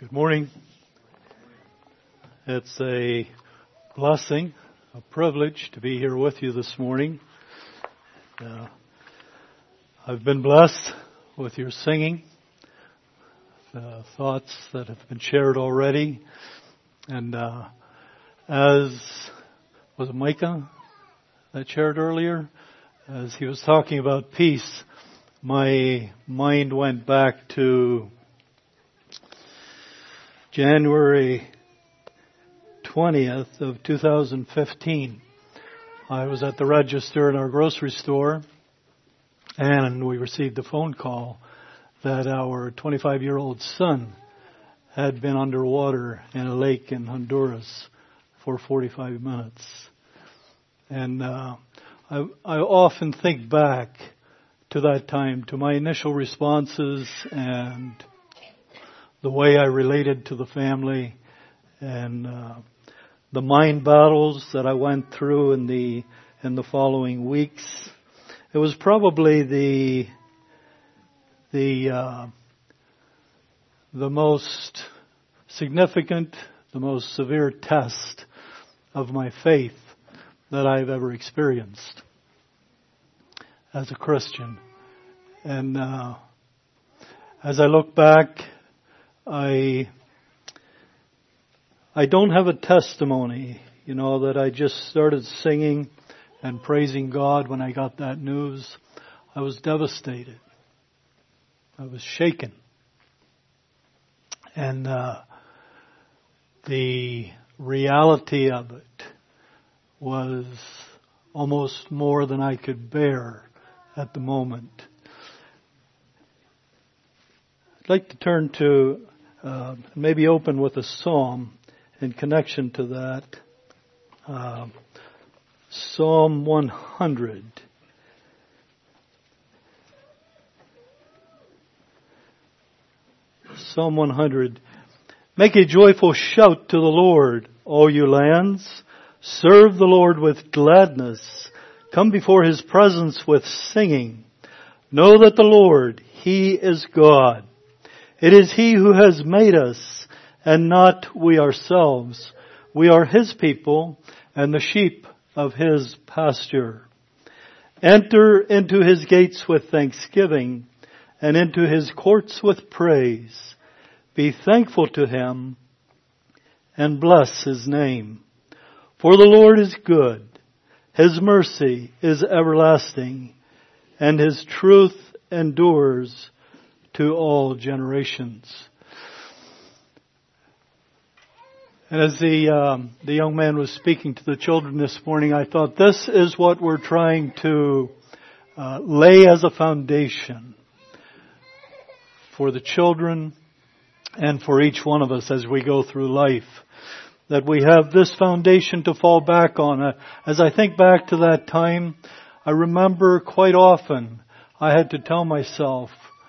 Good morning. It's a blessing, a privilege to be here with you this morning. I've been blessed with your singing, the thoughts that have been shared already. And as was it Micah that shared earlier, as he was talking about peace, my mind went back to January 20th of 2015. I was at the register in our grocery store, and we received a phone call that our 25-year-old son had been underwater in a lake in Honduras for 45 minutes. And I often think back to that time, to my initial responses and the way I related to the family, and the mind battles that I went through in the following weeks. It was probably the most significant, the most severe test of my faith that I've ever experienced as a Christian. And as I look back, I don't have a testimony, that I just started singing and praising God when I got that news. I was devastated. I was shaken. And the reality of it was almost more than I could bear at the moment. I'd like to turn to maybe open with a psalm in connection to that. Psalm 100. Psalm 100. Make a joyful shout to the Lord, all you lands. Serve the Lord with gladness. Come before His presence with singing. Know that the Lord, He is God. It is He who has made us, and not we ourselves. We are His people, and the sheep of His pasture. Enter into His gates with thanksgiving, and into His courts with praise. Be thankful to Him, and bless His name. For the Lord is good. His mercy is everlasting, and His truth endures to all generations. And as the young man was speaking to the children this morning, I thought this is what we're trying to lay as a foundation for the children and for each one of us as we go through life. That we have this foundation to fall back on. As I think back to that time, I remember quite often I had to tell myself,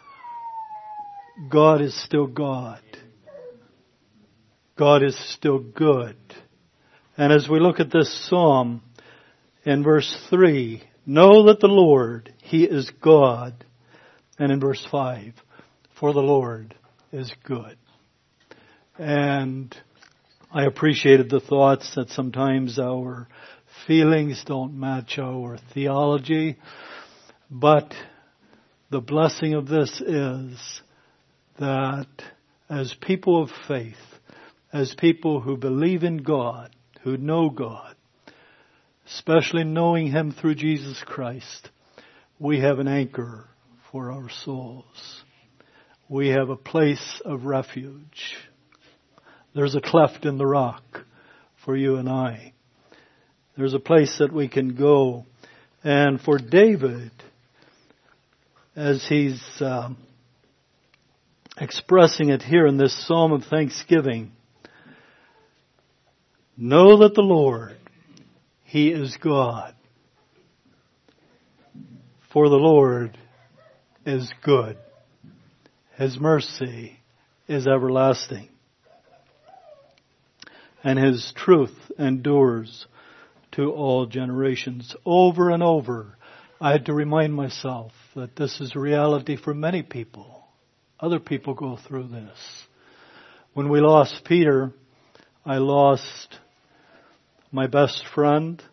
God is still God. God is still good. And as we look at this psalm in verse 3, know that the Lord, He is God. And in verse 5, for the Lord is good. And I appreciated the thoughts that sometimes our feelings don't match our theology. But the blessing of this is that as people of faith, as people who believe in God, who know God, especially knowing Him through Jesus Christ, we have an anchor for our souls. We have a place of refuge. There's a cleft in the rock for you and I. There's a place that we can go. And for David, as he's expressing it here in this psalm of thanksgiving, know that the Lord, He is God. For the Lord is good. His mercy is everlasting. And His truth endures to all generations. Over and over, I had to remind myself that this is a reality for many people. Other people go through this. When we lost Peter, I lost my best friend.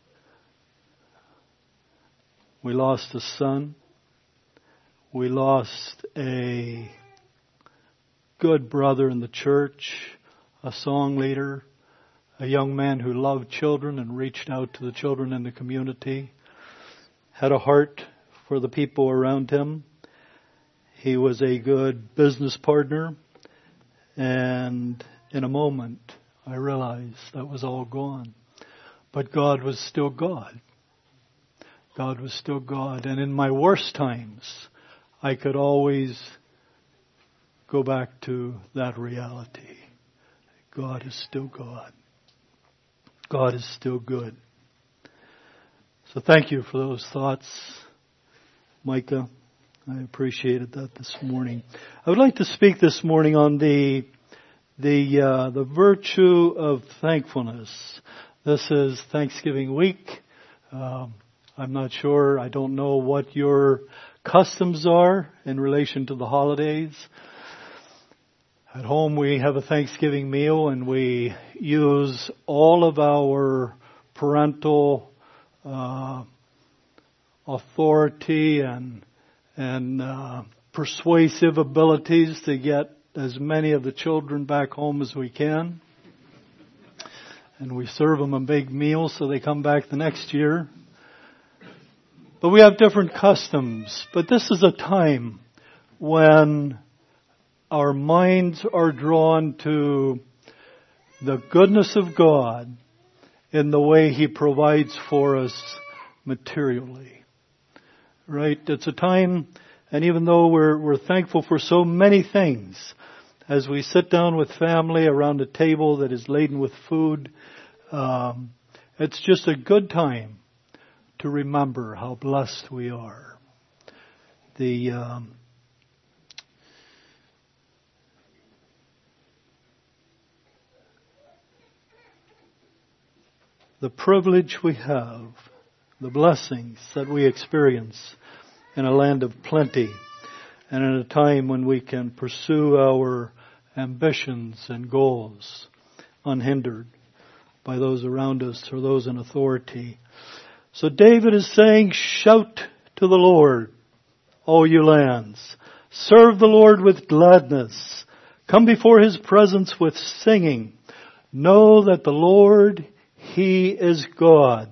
We lost a son. We lost a good brother in the church, a song leader, a young man who loved children and reached out to the children in the community, had a heart for the people around him. He was a good business partner, and in a moment I realized that was all gone. But God was still God. God was still God. And in my worst times, I could always go back to that reality. God is still God. God is still good. So thank you for those thoughts, Micah. I appreciated that this morning. I would like to speak this morning on the virtue of thankfulness. This is Thanksgiving week. I'm not sure. I don't know what your customs are in relation to the holidays. At home we have a Thanksgiving meal and we use all of our parental authority and persuasive abilities to get as many of the children back home as we can. And we serve them a big meal so they come back the next year. But we have different customs. But this is a time when our minds are drawn to the goodness of God in the way He provides for us materially. Right? It's a time, and even though we're thankful for so many things, as we sit down with family around a table that is laden with food, it's just a good time to remember how blessed we are. The privilege we have, the blessings that we experience in a land of plenty and in a time when we can pursue our ambitions and goals unhindered by those around us or those in authority. So David is saying, shout to the Lord, all you lands. Serve the Lord with gladness. Come before His presence with singing. Know that the Lord, He is God.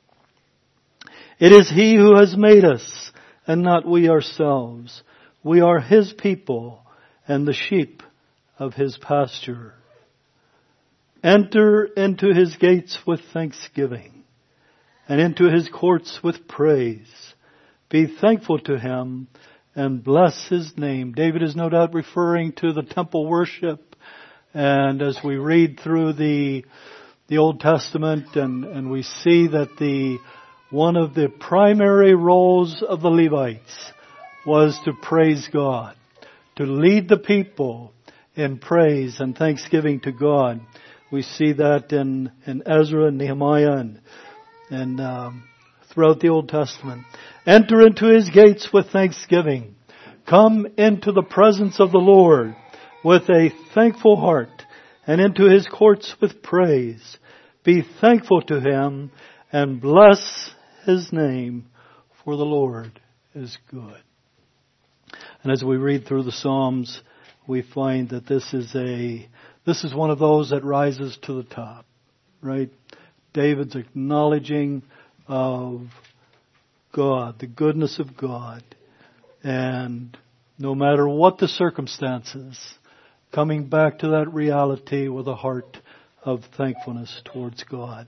It is He who has made us, and not we ourselves. We are His people and the sheep of His pasture. Enter into His gates with thanksgiving and into His courts with praise. Be thankful to Him and bless His name. David is no doubt referring to the temple worship. And as we read through the Old Testament and we see that one of the primary roles of the Levites was to praise God, to lead the people in praise and thanksgiving to God. We see that in Ezra and Nehemiah and throughout the Old Testament. Enter into His gates with thanksgiving. Come into the presence of the Lord with a thankful heart and into His courts with praise. Be thankful to Him and bless His name, for the Lord is good. And as we read through the Psalms, we find that this is one of those that rises to the top, right? David's acknowledging of God, the goodness of God, and no matter what the circumstances, coming back to that reality with a heart of thankfulness towards God.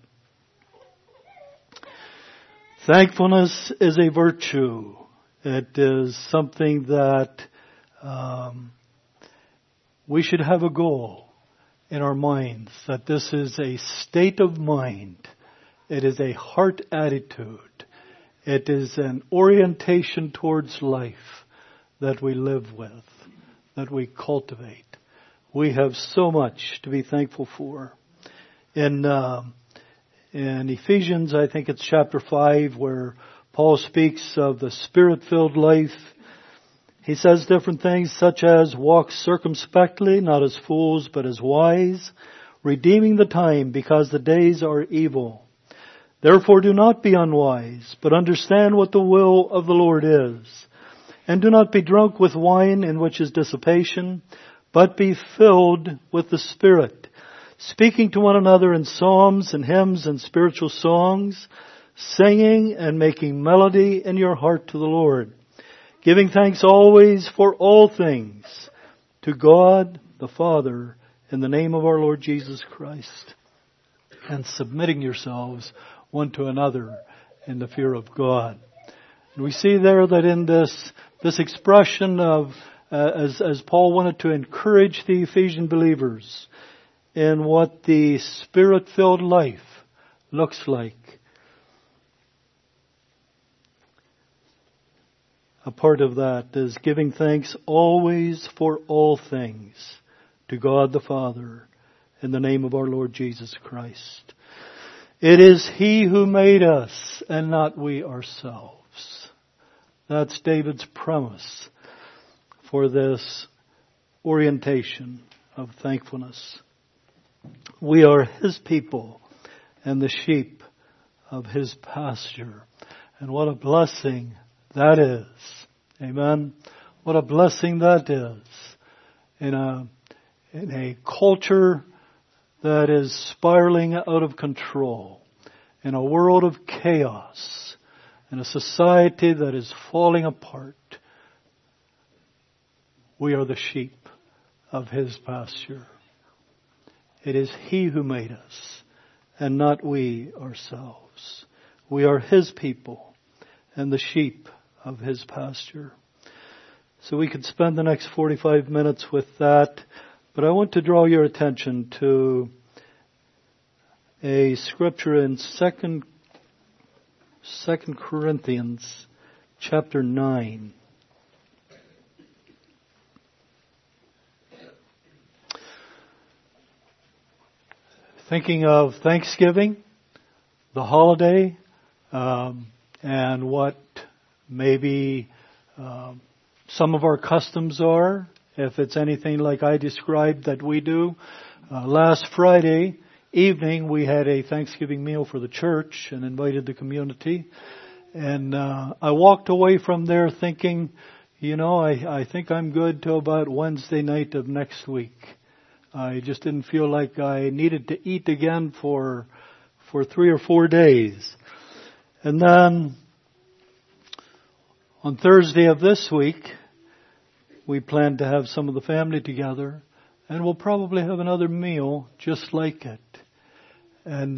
Thankfulness is a virtue. It is something that we should have a goal in our minds, that this is a state of mind. It is a heart attitude. It is an orientation towards life that we live with, that we cultivate. We have so much to be thankful for. In Ephesians, I think it's chapter 5, where Paul speaks of the Spirit-filled life. He says different things such as walk circumspectly, not as fools, but as wise, redeeming the time because the days are evil. Therefore do not be unwise, but understand what the will of the Lord is. And do not be drunk with wine in which is dissipation, but be filled with the Spirit, speaking to one another in psalms and hymns and spiritual songs, singing and making melody in your heart to the Lord, giving thanks always for all things to God the Father in the name of our Lord Jesus Christ, and submitting yourselves one to another in the fear of God. And we see there that in this expression of, as Paul wanted to encourage the Ephesian believers in what the Spirit-filled life looks like. A part of that is giving thanks always for all things to God the Father in the name of our Lord Jesus Christ. It is He who made us and not we ourselves. That's David's premise for this orientation of thankfulness. We are His people and the sheep of His pasture. And what a blessing that is. Amen. What a blessing that is in a culture that is spiraling out of control, in a world of chaos, in a society that is falling apart. We are the sheep of His pasture. It is He who made us and not we ourselves. We are His people and the sheep of His pasture. So we could spend the next 45 minutes with that, but I want to draw your attention to a scripture in 2 Corinthians chapter 9. Thinking of Thanksgiving, the holiday, and what maybe some of our customs are, if it's anything like I described that we do. Last Friday evening we had a Thanksgiving meal for the church and invited the community. And I walked away from there thinking, I think I'm good till about Wednesday night of next week. I just didn't feel like I needed to eat again for 3 or 4 days. And then on Thursday of this week, we plan to have some of the family together, and we'll probably have another meal just like it. And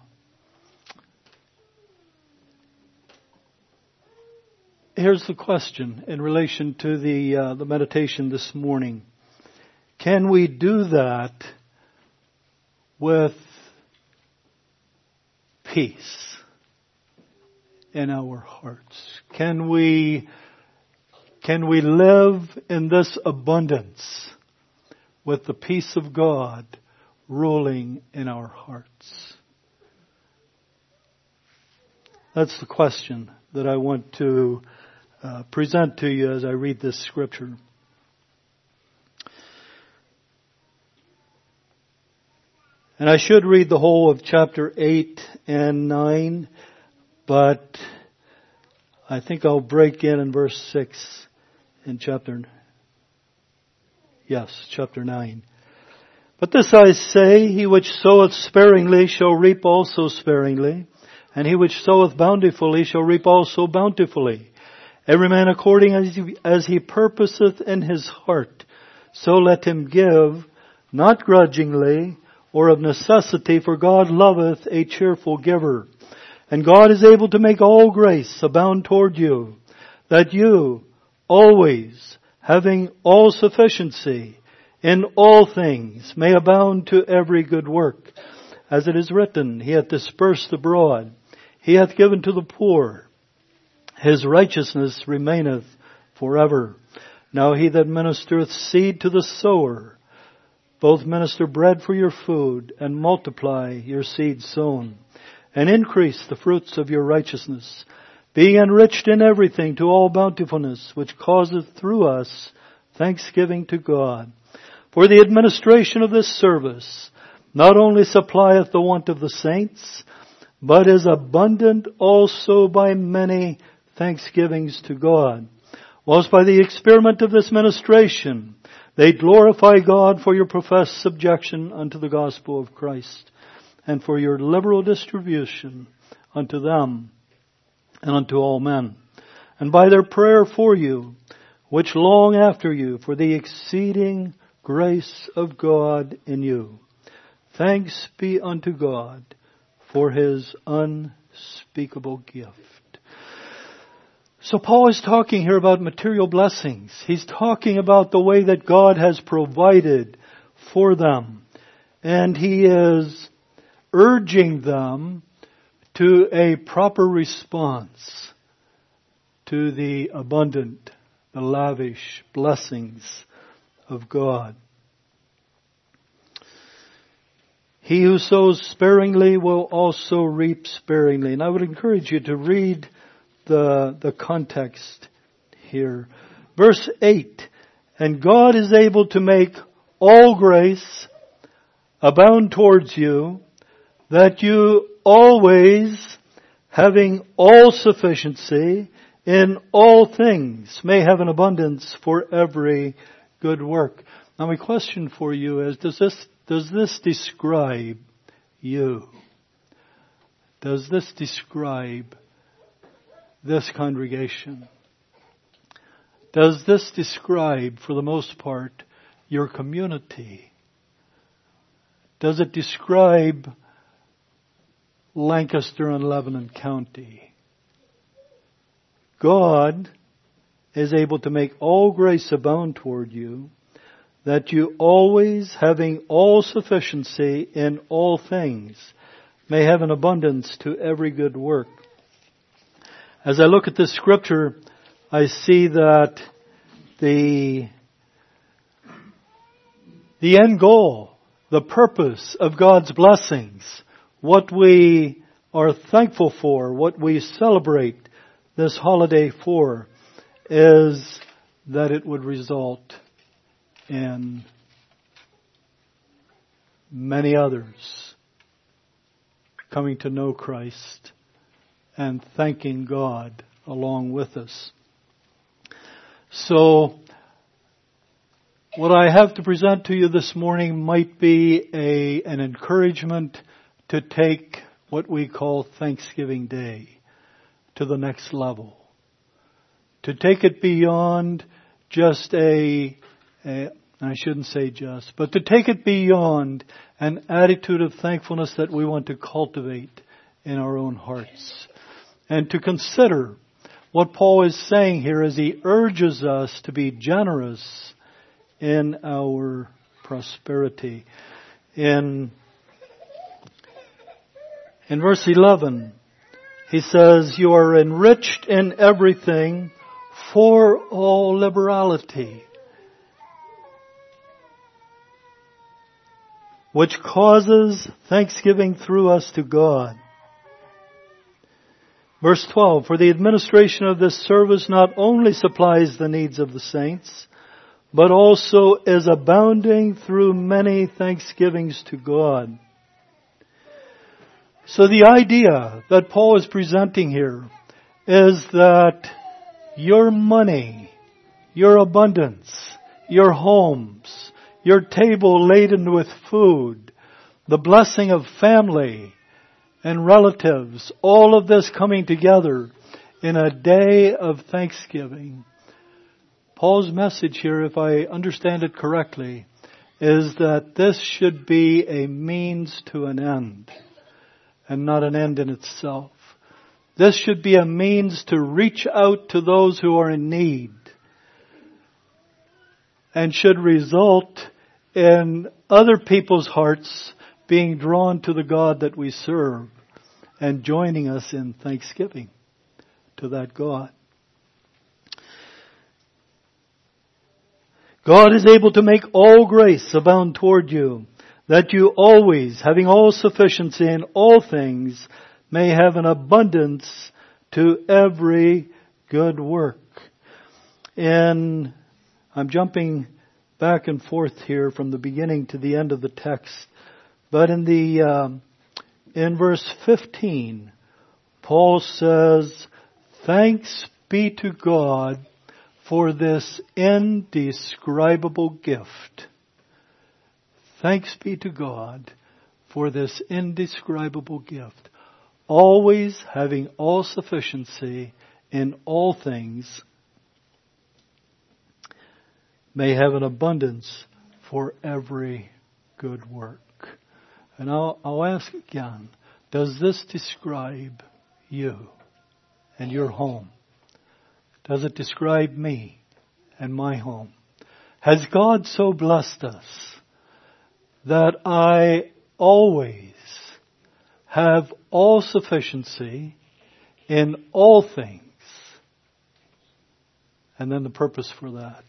here's the question in relation to the meditation this morning. Can we do that with peace in our hearts? Can we live in this abundance with the peace of God ruling in our hearts? That's the question that I want to present to you as I read this scripture. And I should read the whole of chapter 8 and 9, but I think I'll break in verse 6 in chapter 9. But this I say, he which soweth sparingly shall reap also sparingly, and he which soweth bountifully shall reap also bountifully. Every man according as he purposeth in his heart, so let him give, not grudgingly, or of necessity, for God loveth a cheerful giver. And God is able to make all grace abound toward you, that you, always, having all sufficiency in all things, may abound to every good work. As it is written, He hath dispersed abroad, He hath given to the poor, His righteousness remaineth forever. Now He that ministereth seed to the sower, both minister bread for your food, and multiply your seed sown, and increase the fruits of your righteousness, being enriched in everything to all bountifulness, which causeth through us thanksgiving to God. For the administration of this service not only supplieth the want of the saints, but is abundant also by many thanksgivings to God. Whilst by the experiment of this ministration they glorify God for your professed subjection unto the gospel of Christ, and for your liberal distribution unto them and unto all men, and by their prayer for you, which long after you for the exceeding grace of God in you. Thanks be unto God for His unspeakable gift. So Paul is talking here about material blessings. He's talking about the way that God has provided for them. And he is urging them to a proper response to the abundant, the lavish blessings of God. He who sows sparingly will also reap sparingly. And I would encourage you to read the context here. Verse 8, and God is able to make all grace abound towards you, that you always, having all sufficiency in all things, may have an abundance for every good work. Now my question for you is, does this describe you? Does this describe this congregation? Does this describe, for the most part, your community? Does it describe Lancaster and Lebanon County? God is able to make all grace abound toward you, that you always, having all sufficiency in all things, may have an abundance to every good work. As I look at this scripture, I see that the end goal, the purpose of God's blessings, what we are thankful for, what we celebrate this holiday for, is that it would result in many others coming to know Christ and thanking God along with us. So, what I have to present to you this morning might be an encouragement to take what we call Thanksgiving Day to the next level. To take it beyond just I shouldn't say just, but to take it beyond an attitude of thankfulness that we want to cultivate in our own hearts. And to consider what Paul is saying here as he urges us to be generous in our prosperity. In verse 11, he says, you are enriched in everything for all liberality, which causes thanksgiving through us to God. Verse 12, for the administration of this service not only supplies the needs of the saints, but also is abounding through many thanksgivings to God. So the idea that Paul is presenting here is that your money, your abundance, your homes, your table laden with food, the blessing of family and relatives, all of this coming together in a day of thanksgiving. Paul's message here, if I understand it correctly, is that this should be a means to an end and not an end in itself. This should be a means to reach out to those who are in need and should result in other people's hearts being drawn to the God that we serve and joining us in thanksgiving to that God. God is able to make all grace abound toward you, that you always, having all sufficiency in all things, may have an abundance to every good work. And I'm jumping back and forth here from the beginning to the end of the text. But in verse 15, Paul says, "Thanks be to God for this indescribable gift." Thanks be to God for this indescribable gift. Always having all sufficiency in all things, may have an abundance for every good work. And I'll ask again, does this describe you and your home? Does it describe me and my home? Has God so blessed us that I always have all sufficiency in all things? And then the purpose for that.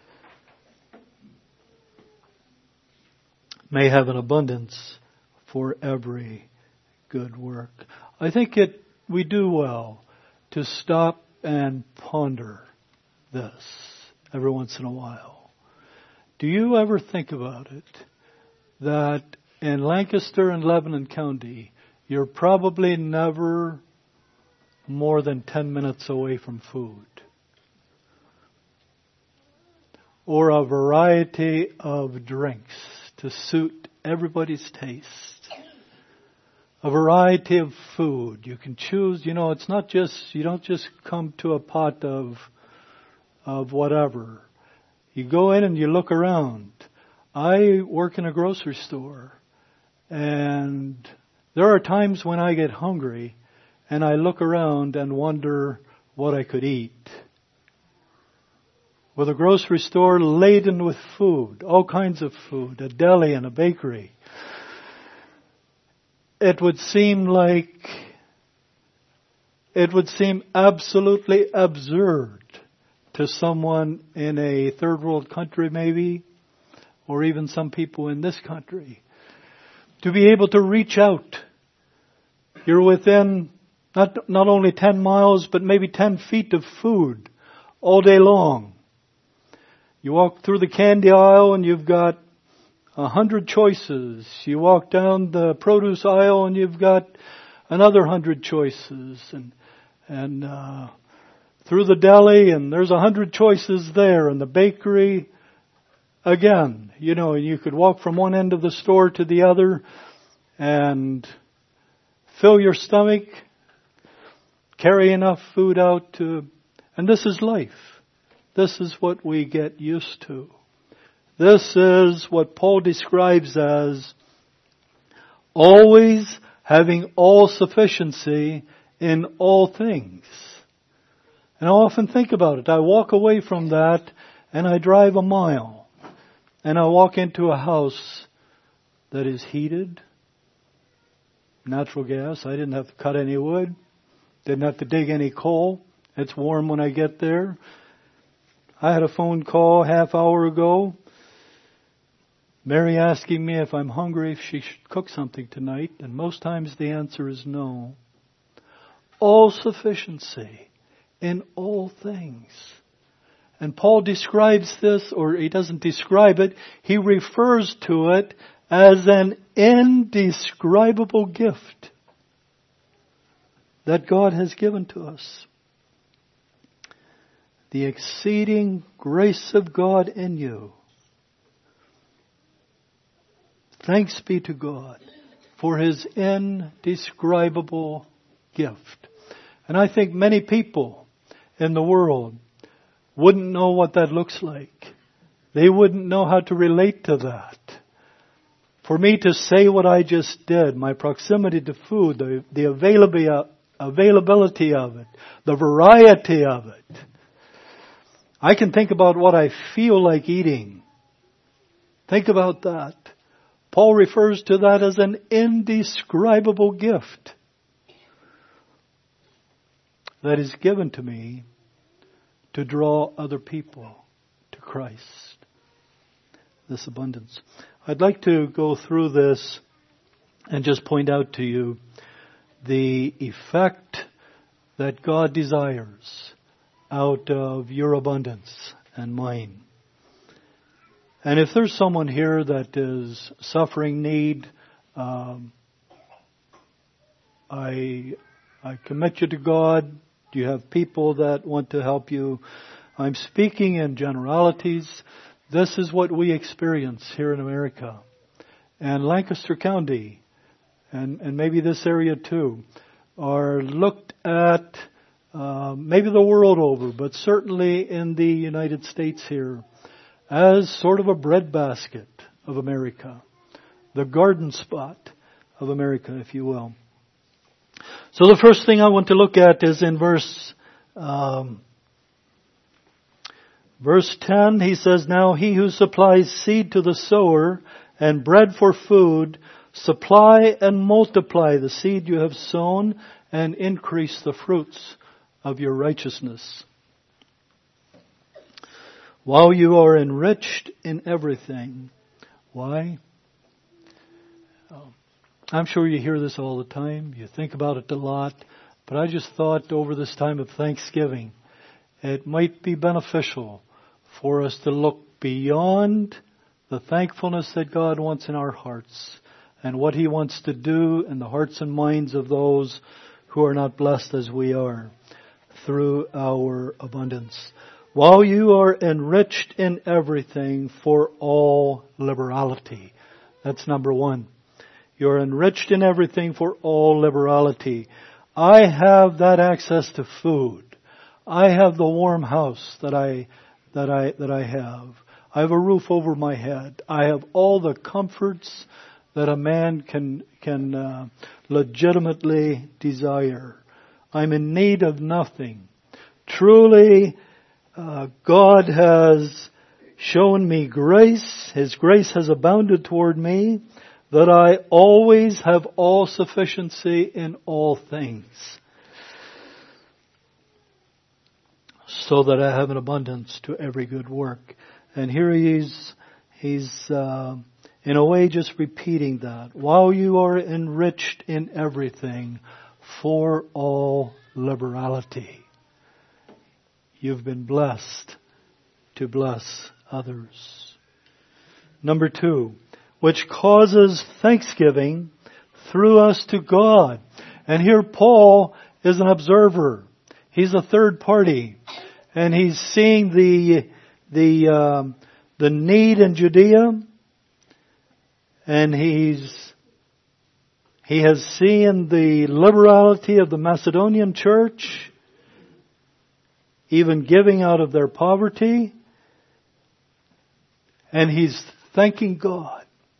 May have an abundance for every good work. I think we do well to stop and ponder this every once in a while. Do you ever think about it that in Lancaster and Lebanon County, you're probably never more than 10 minutes away from food? Or a variety of drinks to suit everybody's taste. A variety of food. You can choose, it's not just, you don't just come to a pot of whatever. You go in and you look around. I work in a grocery store, and there are times when I get hungry and I look around and wonder what I could eat. With a grocery store laden with food, all kinds of food, a deli and a bakery. It would seem absolutely absurd to someone in a third world country maybe, or even some people in this country, to be able to reach out. You're within not only 10 miles, but maybe 10 feet of food all day long. You walk through the candy aisle and you've got 100 choices. You walk down the produce aisle and you've got another 100 choices. And through the deli and there's 100 choices there. And the bakery, again, you could walk from one end of the store to the other and fill your stomach, carry enough food out and this is life. This is what we get used to. This is what Paul describes as always having all sufficiency in all things. And I often think about it. I walk away from that and I drive a mile and I walk into a house that is heated, natural gas. I didn't have to cut any wood, didn't have to dig any coal. It's warm when I get there. I had a phone call half hour ago. Mary asking me if I'm hungry, if she should cook something tonight. And most times the answer is no. All sufficiency in all things. And Paul describes this, or he doesn't describe it, he refers to it as an indescribable gift that God has given to us. The exceeding grace of God in you. Thanks be to God for His indescribable gift. And I think many people in the world wouldn't know what that looks like. They wouldn't know how to relate to that. For me to say what I just did, my proximity to food, the availability of it, the variety of it, I can think about what I feel like eating. Think about that. Paul refers to that as an indescribable gift that is given to me to draw other people to Christ. This abundance. I'd like to go through this and just point out to you the effect that God desires out of your abundance and mine. And if there's someone here that is suffering need, I commit you to God. You have people that want to help you. I'm speaking in generalities. This is what we experience here in America. And Lancaster County, and maybe this area too, are looked at, maybe the world over, but certainly in the United States here, as sort of a breadbasket of America. The garden spot of America, if you will. So the first thing I want to look at is in verse 10. He says, "Now he who supplies seed to the sower and bread for food, supply and multiply the seed you have sown and increase the fruits of your righteousness, while you are enriched in everything." Why? I'm sure you hear this all the time. You think about it a lot. But I just thought over this time of Thanksgiving, it might be beneficial for us to look beyond the thankfulness that God wants in our hearts and what He wants to do in the hearts and minds of those who are not blessed as we are through our abundance. While you are enriched in everything for all liberality. That's number one. You're enriched in everything for all liberality. I have that access to food. I have the warm house that I have. I have a roof over my head. I have all the comforts that a man can legitimately desire. I'm in need of nothing. Truly, God has shown me grace. His grace has abounded toward me, that I always have all sufficiency in all things, so that I have an abundance to every good work. And here he's in a way just repeating that. While you are enriched in everything for all liberality. You've been blessed to bless others. Number 2, which causes thanksgiving through us to God. And here Paul is an observer. He's a third party. And he's seeing the need in Judea. And he has seen the liberality of the Macedonian church, even giving out of their poverty. And he's thanking God.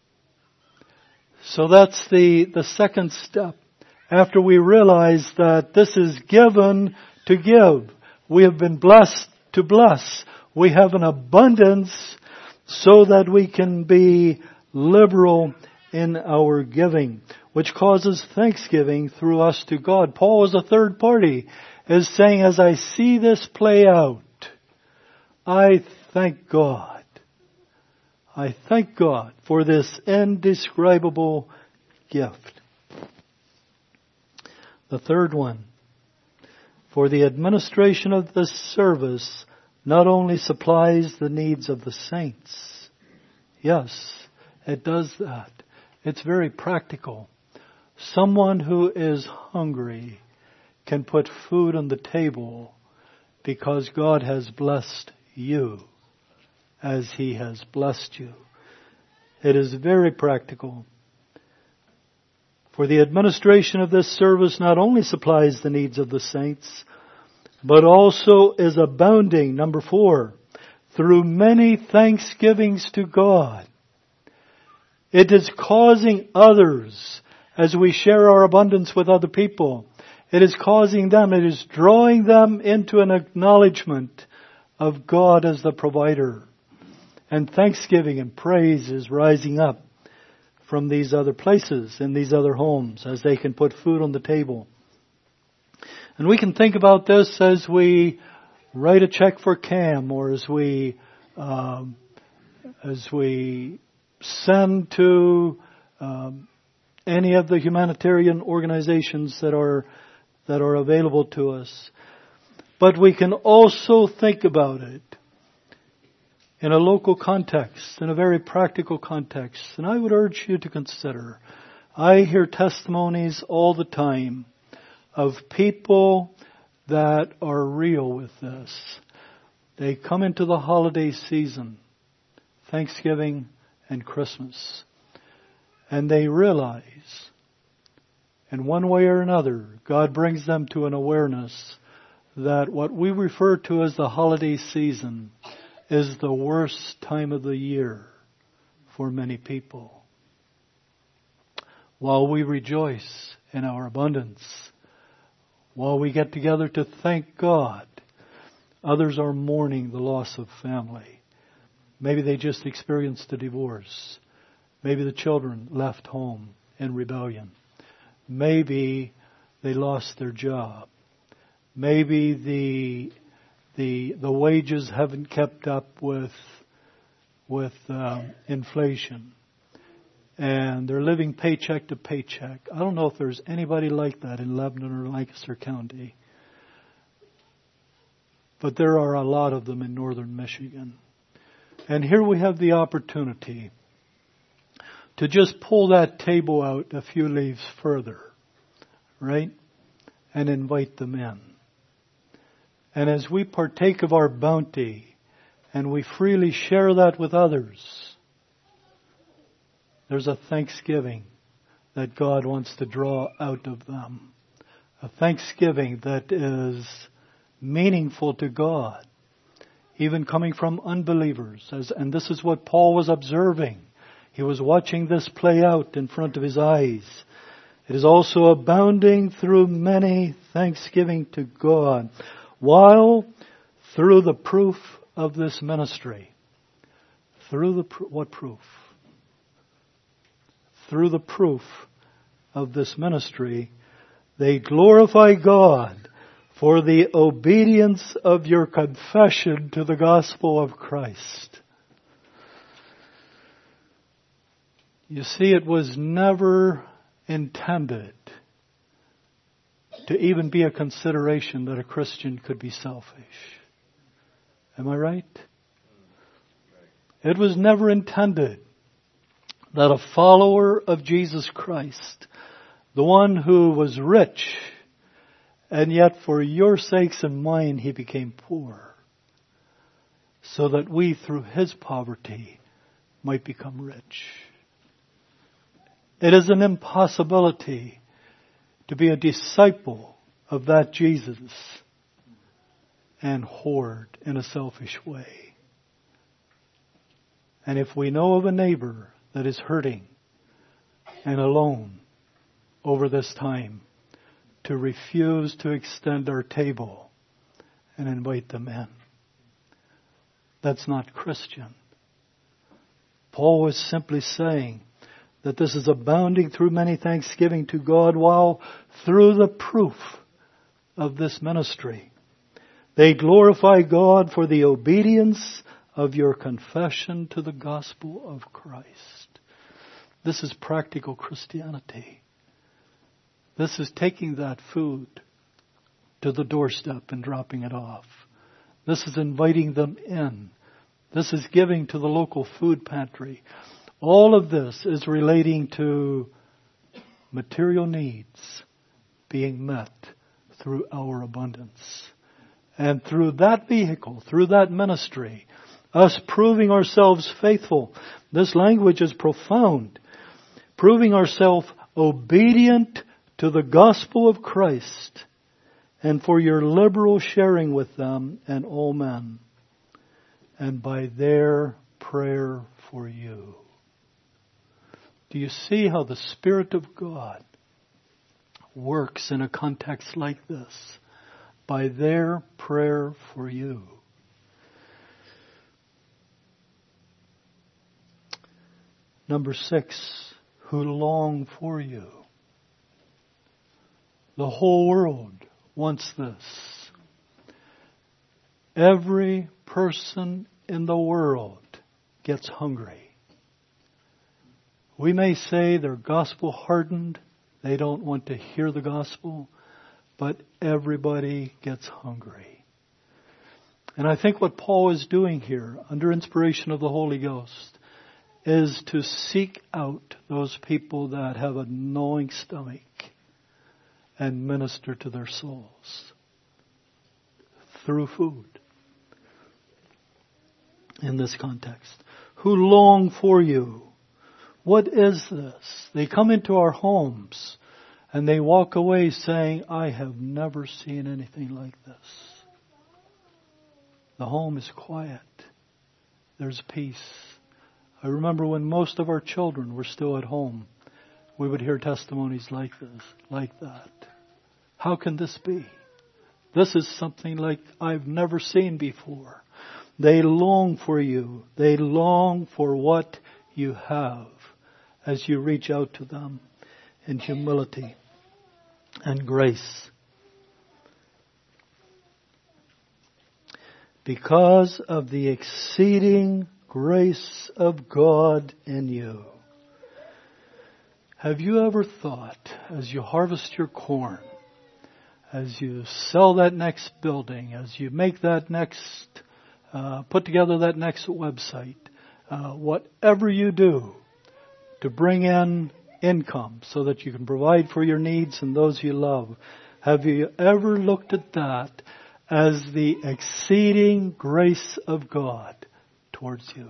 So that's the second step. After we realize that this is given to give. We have been blessed to bless. We have an abundance so that we can be liberal in our giving, which causes thanksgiving through us to God. Paul is a third party, is saying, as I see this play out, I thank God. I thank God for this indescribable gift. The third one, for the administration of this service not only supplies the needs of the saints. Yes, it does that. It's very practical. Someone who is hungry can put food on the table because God has blessed you as He has blessed you. It is very practical. For the administration of this service not only supplies the needs of the saints, but also is abounding, number 4, through many thanksgivings to God. It is causing others, as we share our abundance with other people, it is causing them, it is drawing them into an acknowledgement of God as the provider. And thanksgiving and praise is rising up from these other places, in these other homes, as they can put food on the table. And we can think about this as we write a check for CAM, or as we send to any of the humanitarian organizations that are that are available to us. But we can also think about it in a local context, in a very practical context. And I would urge you to consider. I hear testimonies all the time of people that are real with this. They come into the holiday season, Thanksgiving and Christmas, and they realize, in one way or another, God brings them to an awareness that what we refer to as the holiday season is the worst time of the year for many people. While we rejoice in our abundance, while we get together to thank God, others are mourning the loss of family. Maybe they just experienced a divorce. Maybe the children left home in rebellion. Maybe they lost their job. Maybe the wages haven't kept up with inflation, and they're living paycheck to paycheck. I don't know if there's anybody like that in Lebanon or Lancaster County, but there are a lot of them in northern Michigan. And here we have the opportunity to just pull that table out a few leaves further, right? And invite them in. And as we partake of our bounty and we freely share that with others, there's a thanksgiving that God wants to draw out of them. A thanksgiving that is meaningful to God, even coming from unbelievers. And this is what Paul was observing. He was watching this play out in front of his eyes. It is also abounding through many thanksgiving to God, while through the proof of this ministry. What proof? Through the proof of this ministry, they glorify God for the obedience of your confession to the gospel of Christ. You see, it was never intended to even be a consideration that a Christian could be selfish. Am I right? It was never intended that a follower of Jesus Christ, the one who was rich, and yet for your sakes and mine he became poor, so that we through his poverty might become rich. It is an impossibility to be a disciple of that Jesus and hoard in a selfish way. And if we know of a neighbor that is hurting and alone over this time, to refuse to extend our table and invite them in, that's not Christian. Paul was simply saying that this is abounding through many thanksgiving to God, while through the proof of this ministry, they glorify God for the obedience of your confession to the gospel of Christ. This is practical Christianity. This is taking that food to the doorstep and dropping it off. This is inviting them in. This is giving to the local food pantry. All of this is relating to material needs being met through our abundance. And through that vehicle, through that ministry, us proving ourselves faithful. This language is profound. Proving ourselves obedient to the gospel of Christ, and for your liberal sharing with them and all men, and by their prayer for you. Do you see how the Spirit of God works in a context like this? By their prayer for you. Number 6, who long for you. The whole world wants this. Every person in the world gets hungry. We may say they're gospel hardened. They don't want to hear the gospel. but everybody gets hungry. And I think what Paul is doing here, under inspiration of the Holy Ghost, is to seek out those people that have a gnawing stomach and minister to their souls through food. In this context, who long for you. What is this? They come into our homes and they walk away saying, I have never seen anything like this. The home is quiet. There's peace. I remember when most of our children were still at home, we would hear testimonies like this, like that. How can this be? This is something like I've never seen before. They long for you. They long for what you have as you reach out to them in humility and grace. Because of the exceeding grace of God in you. Have you ever thought, as you harvest your corn, as you sell that next building, as you make that next, put together that next website, whatever you do to bring in income so that you can provide for your needs and those you love, have you ever looked at that as the exceeding grace of God towards you?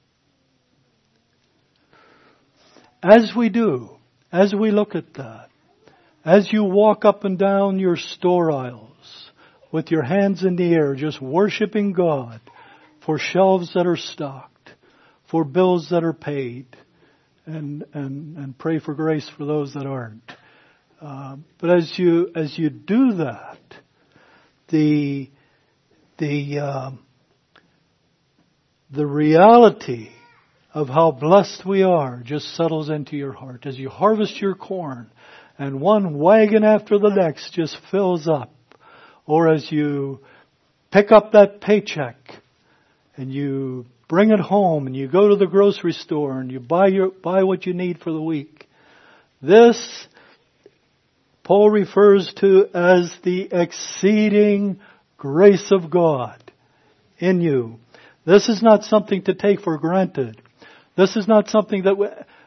As we do, as we look at that, as you walk up and down your store aisles with your hands in the air, just worshiping God for shelves that are stocked, for bills that are paid, and pray for grace for those that aren't. But as you do that, the reality of how blessed we are just settles into your heart. As you harvest your corn and one wagon after the next just fills up, or as you pick up that paycheck and you bring it home and you go to the grocery store and you buy what you need for the week. This Paul refers to as the exceeding grace of God in you. This is not something to take for granted. This is not something that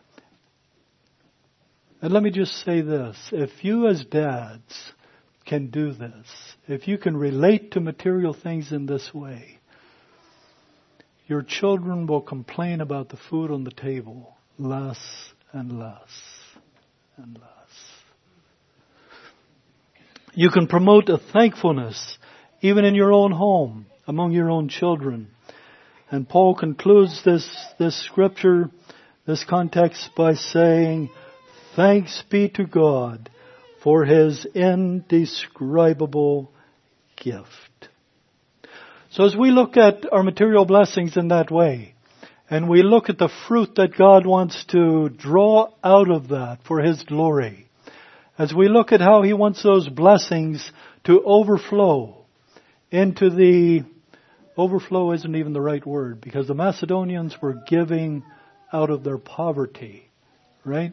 and let me just say this. If you as dads can do this, if you can relate to material things in this way, your children will complain about the food on the table less and less and less. You can promote a thankfulness even in your own home, among your own children. And Paul concludes this scripture, this context, by saying, thanks be to God for His indescribable gift. So as we look at our material blessings in that way, and we look at the fruit that God wants to draw out of that for His glory, as we look at how He wants those blessings to overflow into the... Overflow isn't even the right word, because the Macedonians were giving out of their poverty, right?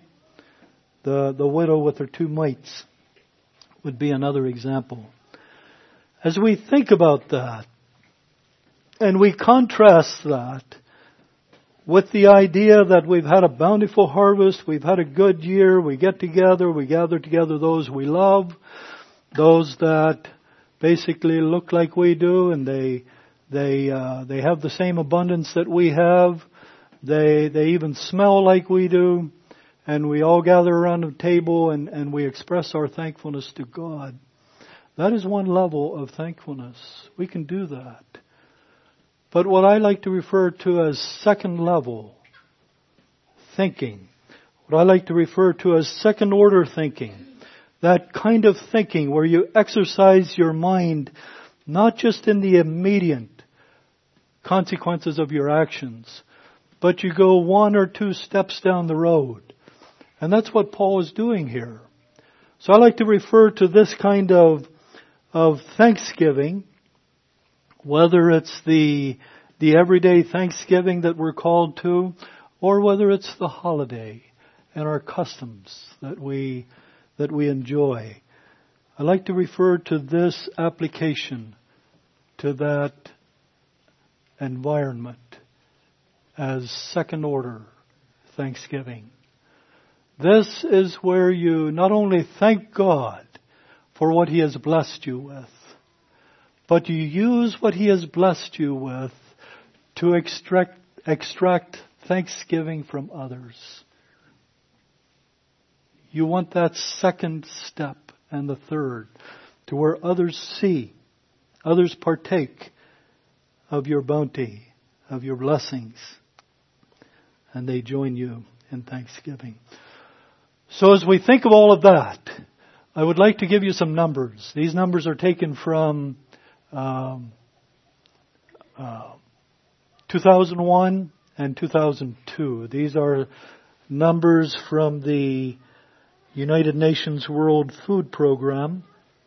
The widow with her 2 mites would be another example. As we think about that, and we contrast that with the idea that we've had a bountiful harvest, we've had a good year, we get together, we gather together those we love, those that basically look like we do, and they have the same abundance that we have. They even smell like we do. And we all gather around the table and we express our thankfulness to God. That is one level of thankfulness. We can do that. But what I like to refer to as second level thinking, what I like to refer to as second order thinking, that kind of thinking where you exercise your mind not just in the immediate consequences of your actions, but you go 1 or 2 steps down the road. And that's what Paul is doing here. So I like to refer to this kind of thanksgiving, whether it's the everyday thanksgiving that we're called to, or whether it's the holiday and our customs that we enjoy. I like to refer to this application to that environment as second order thanksgiving. This is where you not only thank God for what He has blessed you with, but you use what He has blessed you with to extract thanksgiving from others. You want that second step and the third, to where others see, others partake of your bounty, of your blessings, and they join you in thanksgiving. So as we think of all of that, I would like to give you some numbers. These numbers are taken from 2001 and 2002. These are numbers from the United Nations World Food Program.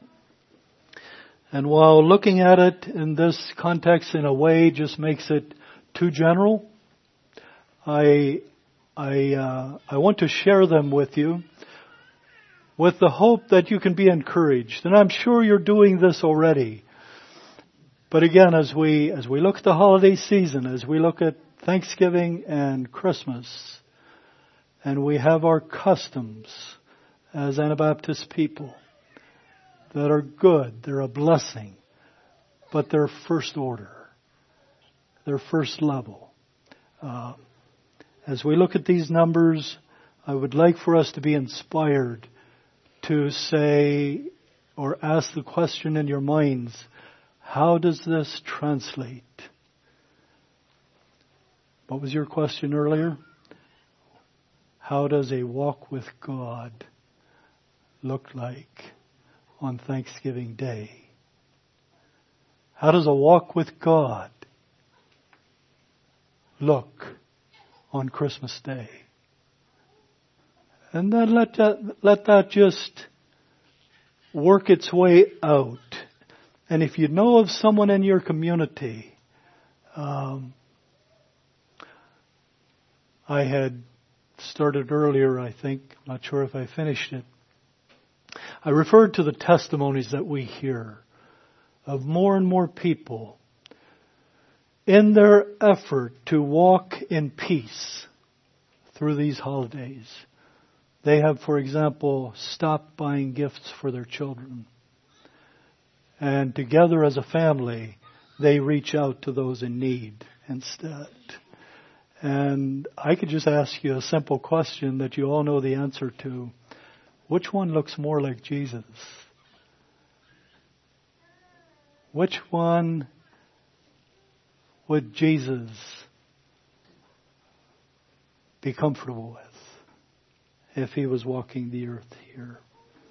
And while looking at it in this context in a way just makes it too general, I want to share them with you with the hope that you can be encouraged. And I'm sure you're doing this already. But again, as we look at the holiday season, as we look at Thanksgiving and Christmas, and we have our customs as Anabaptist people that are good, they're a blessing, but they're first order, they're first level. As we look at these numbers, I would like for us to be inspired to say or ask the question in your minds, how does this translate? What was your question earlier? How does a walk with God look like on Thanksgiving Day? How does a walk with God look on Christmas Day? And then let that just work its way out. And if you know of someone in your community, I had started earlier, I think, I'm not sure if I finished it. I referred to the testimonies that we hear of more and more people in their effort to walk in peace through these holidays. They have, for example, stopped buying gifts for their children. And together as a family, they reach out to those in need instead. And I could just ask you a simple question that you all know the answer to. Which one looks more like Jesus? Which one would Jesus be comfortable with if He was walking the earth here?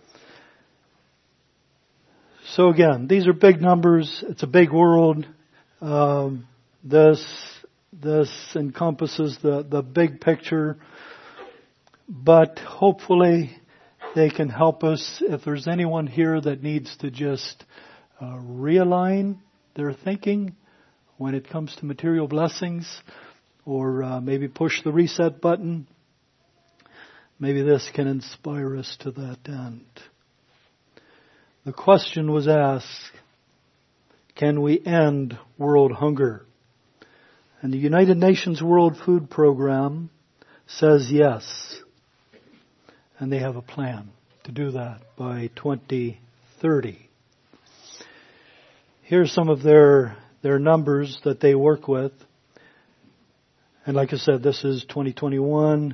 So again, these are big numbers. It's a big world. This encompasses the big picture. But hopefully they can help us. If there's anyone here that needs to just realign their thinking when it comes to material blessings, or maybe push the reset button, maybe this can inspire us to that end. The question was asked, can we end world hunger? And the United Nations World Food Program says yes. And they have a plan to do that by 2030. Here's some of their numbers that they work with. And like I said, this is 2021,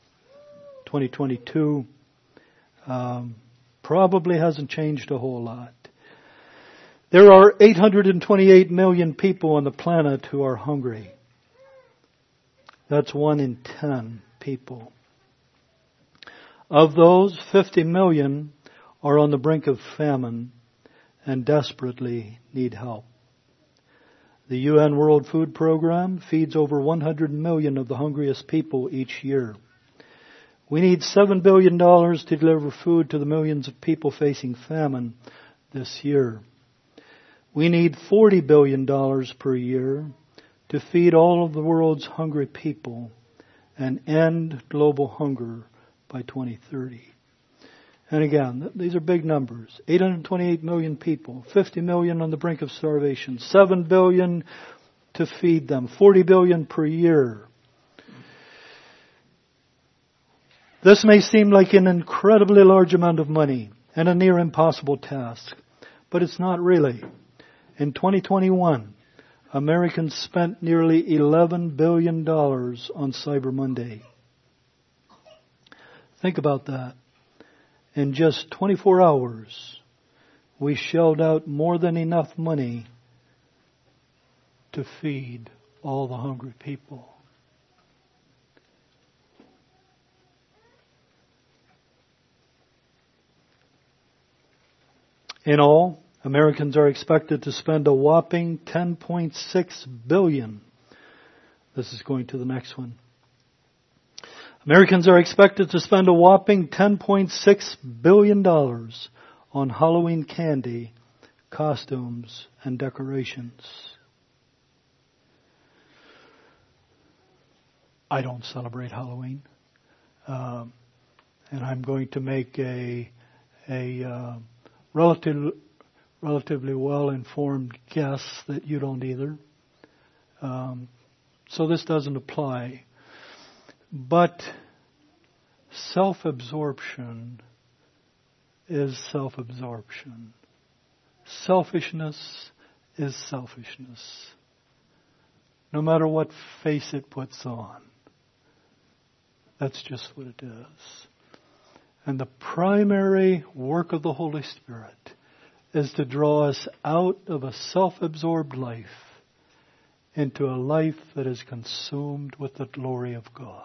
2022. Probably hasn't changed a whole lot. There are 828 million people on the planet who are hungry. That's 1 in 10 people. Of those, 50 million are on the brink of famine and desperately need help. The UN World Food Program feeds over 100 million of the hungriest people each year. We need $7 billion to deliver food to the millions of people facing famine this year. We need $40 billion per year to feed all of the world's hungry people and end global hunger by 2030. And again, these are big numbers. 828 million people, 50 million on the brink of starvation, 7 billion to feed them, 40 billion per year. This may seem like an incredibly large amount of money and a near impossible task, but it's not really. In 2021, Americans spent nearly $11 billion on Cyber Monday. Think about that. In just 24 hours, we shelled out more than enough money to feed all the hungry people. In all, Americans are expected to spend a whopping $10.6 billion. This is going to the next one. Americans are expected to spend a whopping $10.6 billion on Halloween candy, costumes, and decorations. I don't celebrate Halloween. And I'm going to make a relatively well-informed guess that you don't either. So this doesn't apply. But self-absorption is self-absorption. Selfishness is selfishness. No matter what face it puts on. That's just what it is. And the primary work of the Holy Spirit is to draw us out of a self-absorbed life into a life that is consumed with the glory of God.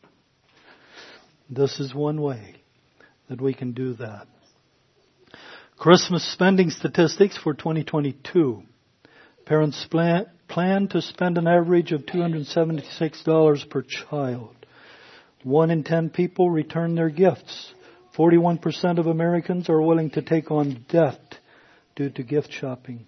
This is one way that we can do that. Christmas spending statistics for 2022. Parents plan to spend an average of $276 per child. 1 in 10 people return their gifts. 41% of Americans are willing to take on debt due to gift shopping.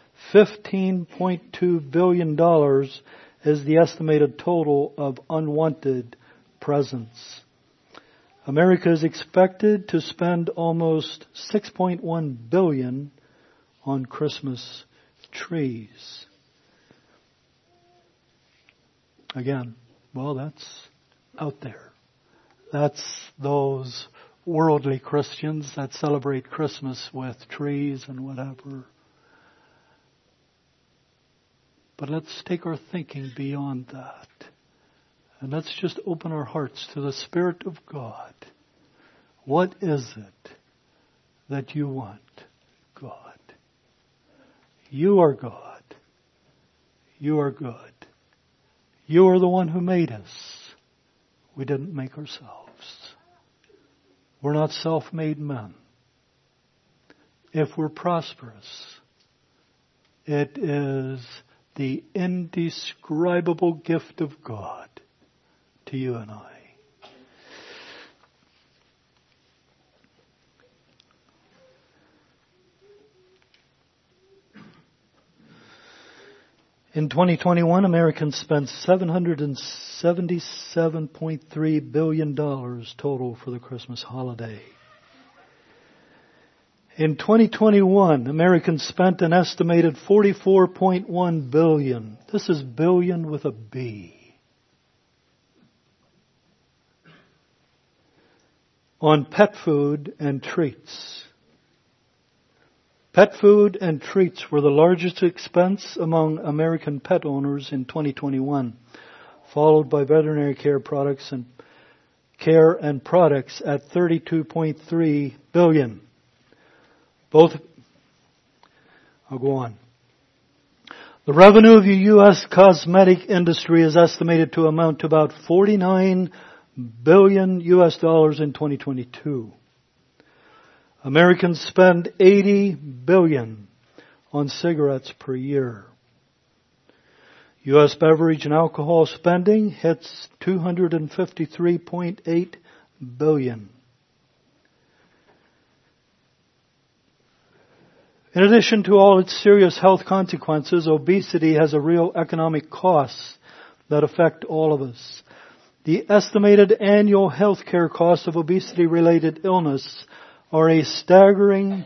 $15.2 billion is the estimated total of unwanted presents. America is expected to spend almost $6.1 billion on Christmas trees. Again, well, that's out there. That's those worldly Christians that celebrate Christmas with trees and whatever. But let's take our thinking beyond that. And let's just open our hearts to the Spirit of God. What is it that you want, God? You are God. You are good. You are the one who made us. We didn't make ourselves. We're not self-made men. If we're prosperous, it is the indescribable gift of God to you and I. In 2021, Americans spent $777.3 billion total for the Christmas holiday. In 2021, Americans spent an estimated $44.1 billion. This is billion with a B. On pet food and treats. Pet food and treats were the largest expense among American pet owners in 2021, followed by veterinary care and products at $32.3 billion. I'll go on. The revenue of the U.S. cosmetic industry is estimated to amount to about $49 billion U.S. dollars in 2022. Americans spend $80 billion on cigarettes per year. U.S. beverage and alcohol spending hits $253.8 billion. In addition to all its serious health consequences, obesity has a real economic costs that affect all of us. The estimated annual health care costs of obesity-related illness are a staggering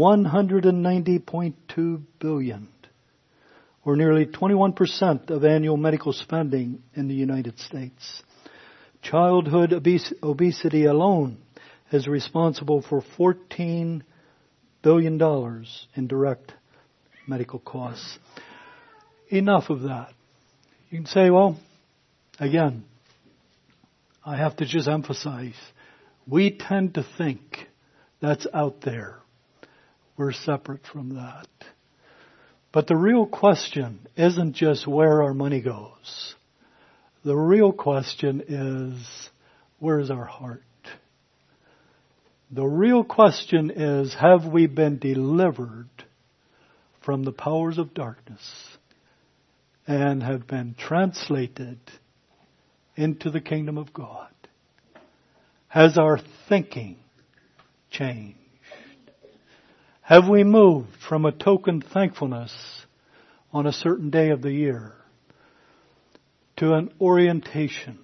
$190.2 billion, or nearly 21% of annual medical spending in the United States. Childhood obesity alone is responsible for $14 billion in direct medical costs. Enough of that. You can say, well, again, I have to just emphasize, we tend to think that's out there. We're separate from that. But the real question isn't just where our money goes. The real question is, where is our heart? The real question is, have we been delivered from the powers of darkness and have been translated into the kingdom of God? Has our thinking changed? Have we moved from a token thankfulness on a certain day of the year to an orientation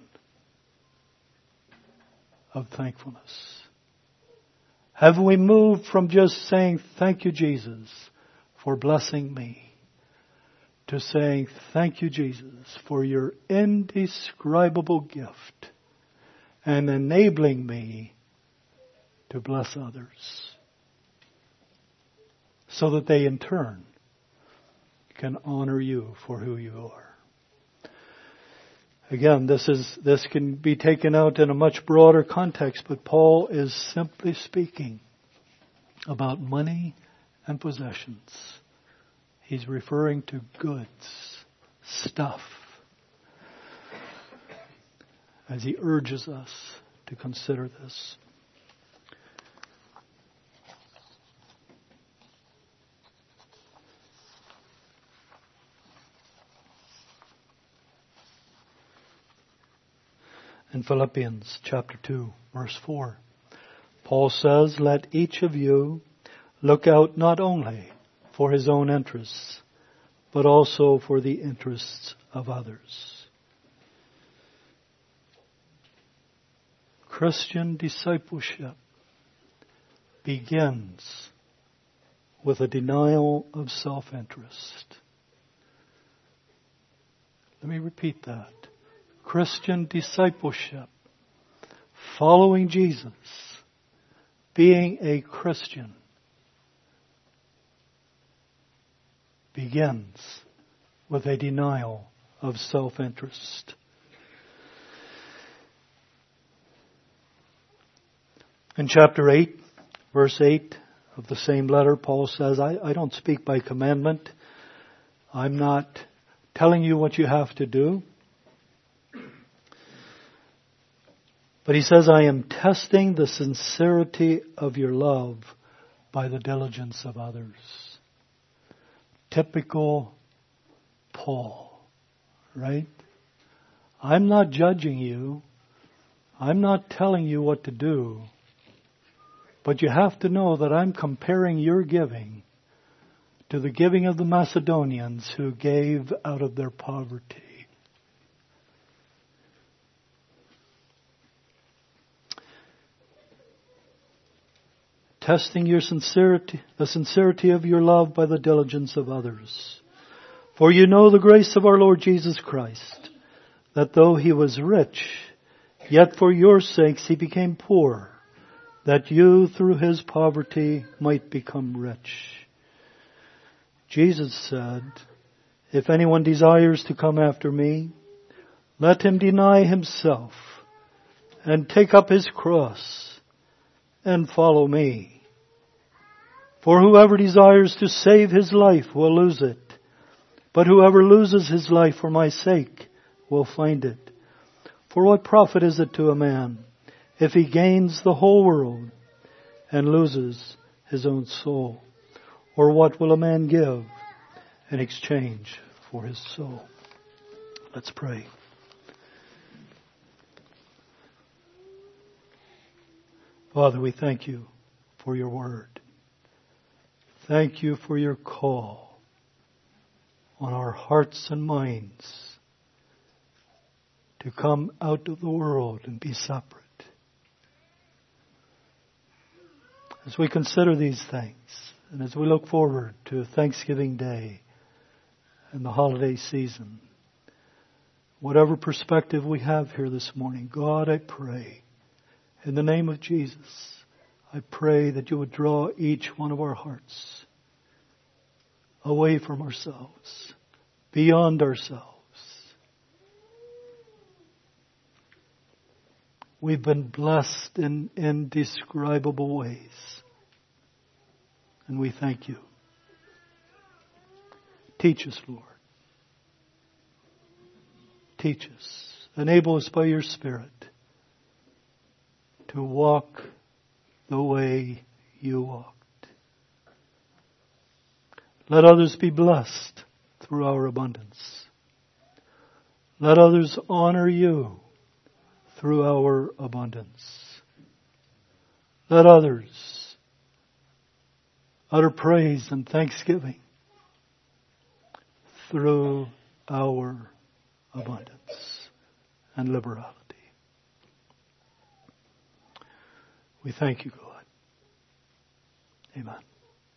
of thankfulness? Have we moved from just saying, thank you, Jesus, for blessing me, to saying, thank you, Jesus, for your indescribable gift and enabling me to bless others, so that they in turn can honor you for who you are? Again, this can be taken out in a much broader context, but Paul is simply speaking about money and possessions. He's referring to goods, stuff, as he urges us to consider this. In Philippians chapter 2, verse 4, Paul says, let each of you look out not only for his own interests, but also for the interests of others. Christian discipleship begins with a denial of self-interest. Let me repeat that. Christian discipleship, following Jesus, being a Christian, begins with a denial of self-interest. In chapter 8, verse 8 of the same letter, Paul says, I don't speak by commandment. I'm not telling you what you have to do. But he says, I am testing the sincerity of your love by the diligence of others. Typical Paul, right? I'm not judging you. I'm not telling you what to do. But you have to know that I'm comparing your giving to the giving of the Macedonians who gave out of their poverty. Testing your sincerity, the sincerity of your love by the diligence of others. For you know the grace of our Lord Jesus Christ, that though he was rich, yet for your sakes he became poor, that you through his poverty might become rich. Jesus said, if anyone desires to come after me, let him deny himself and take up his cross and follow me. For whoever desires to save his life will lose it, but whoever loses his life for my sake will find it. For what profit is it to a man if he gains the whole world and loses his own soul? Or what will a man give in exchange for his soul? Let's pray. Father, we thank you for your word. Thank you for your call on our hearts and minds to come out of the world and be separate. As we consider these things, and as we look forward to Thanksgiving Day and the holiday season, whatever perspective we have here this morning, God, I pray, in the name of Jesus, I pray that you would draw each one of our hearts away from ourselves, beyond ourselves. We've been blessed in indescribable ways. And we thank you. Teach us, Lord. Teach us. Enable us by your Spirit to walk the way you walked. Let others be blessed through our abundance. Let others honor you through our abundance. Let others utter praise and thanksgiving through our abundance and liberality. We thank you, God. Amen.